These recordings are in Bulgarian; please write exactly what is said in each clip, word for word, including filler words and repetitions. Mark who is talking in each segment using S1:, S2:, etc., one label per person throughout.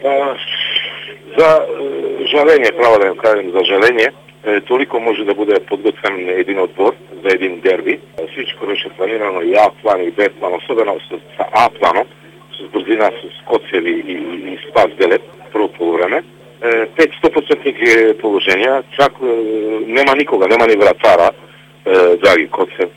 S1: А, за жалење, право да ја кажем, за жалење, толико може да биде подготвен един одбор за един дерби. Всичко беше планирано и А план и Б план, особено со А планот, с брзина, с коцеви и, и, и спас делет, прво полувреме. Пет сто процентни положенија, чак нема никога, нема ни вратара, Драги Коцев,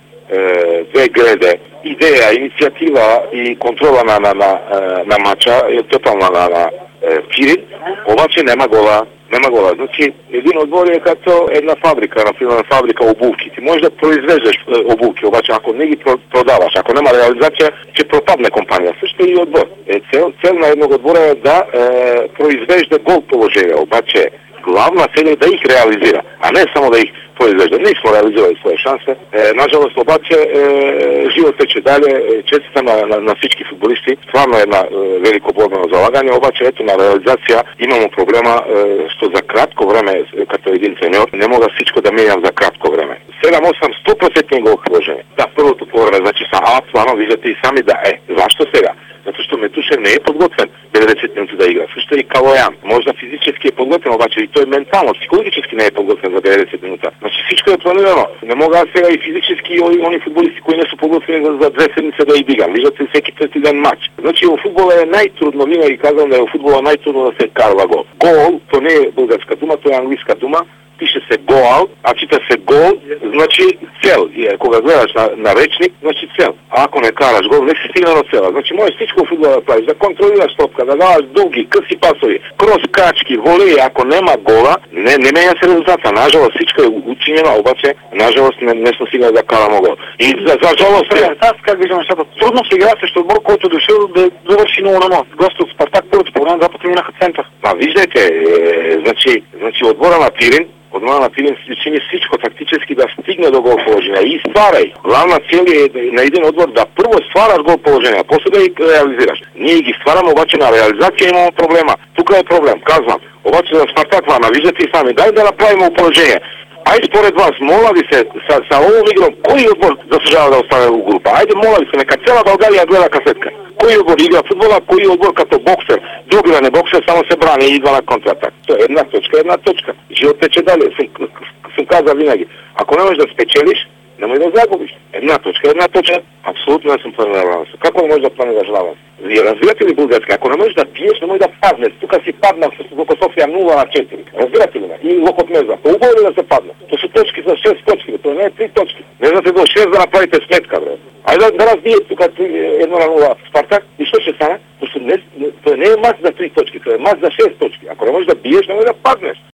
S1: две греде, идеја, иницијатива и контрола на, на, на, на мача е тотална на, на Пирин, обаче нема гола, нема гола. Значи, един одбор е като една фабрика, например фабрика обувки. Ти можеш да произвеждаш обувки, обаче ако не ги продаваш, ако нема реализација, ќе пропадне компанија. Също и одбор. Е, цел, цел на едnog одбора е да е, произвежда гол положение, обаче главна цел е да их реализира, а не само да их произвежда. Не смо реализирали своje шансе. Е, нажалост обаче е, живот тече дале, честита на, на, на всички футболисти. Стварно е една е, велико борбено залагање, обаче ето на реализација имамо проблема е, што за кратко време като един тренер не мога всичко да менјам за кратко време. седам осам сто процентни гол положение. Да, првото повреме, значи са А плано, виждате и сами да е. Зашто сега? Zato što Метушев не е подготвен деветдесет минути да игра. Също и Калоян. Можда физически е подготвен, обаче и той ментално, психологически не е подготвен за деветдесет минута. Значи всичко е планирано. Не мога сега и физически и они футболисти кои не са подготвени за, за две седмици да играм. Виждате всеки трети ден матч. Значи в футбола е най-трудно, винаги казвам да е в футбола най-трудно да се карва гол. Гол, то не е българска дума, то е английска дума. Пише се go out, а чита се гол, значи цел. И кога гледаш на, на речник, значи цел. А ако не караш гол, не си стигна до цела. Значи можеш всичко в футбола да правиш, да контролираш топка, да даваш дълги, къси пасови, крос качки, волеи, ако нема гола, не, не меня се резултата. Нажалост всичко е учинено, обаче нажалост не, не сме стигнали да караме гол. И за, за жалост е...
S2: Аз как виждам нещата? Трудно се игра срещу отбор, който дошъл да завърши нула на нула. Гости от Спартак, първото по време, два пъти минаха център.
S1: А виждайте, е, значи, значи отбора на Пирин, Отбора на Пирин си чини всичко тактически да стигне до гол положение и стварай. Главна цел е на един отбор да първо ствараш гол положение, а после да ги реализираш. Ние ги ствараме, обаче на реализация имаме проблема. Тук е проблем, казвам. Обаче за Спартак Варна, виждате и сами, дай да направим положение. Айде според вас, моля ви се, са, са овом игром, кој отбор заслужава да остане у група? Айде моля ви се, нека цела Българија гледа касетка. Кој отбор игра футбола, кој отбор като боксер, другия не боксер, само се брани и идва на контратак. То е една точка, една точка. Живот тече дале, съм, съм казал винаги. Ако не можеш да спечелиш, немој да загубиш. Една точка, една точка. Абсолютно не съм планирал. Како не можеш да планираш аванс? Вие разбирате ли български? Ако не можеш да пиеш, немој да паднеш. Тука си паднал с Луко Софија нула на четири. Разбирате ли ме? И Локот Меза. По убаво да се падна. То са точки за шест точки. То не е три точки. Не знате до шест да направите сметка, бре. Айде да, да разбиете тука едно на нула Спартак. И що ще стане? То, не, то не е мач за три точки, то е мач за шест точки. Ако не можеш да биеш, немој да паднеш.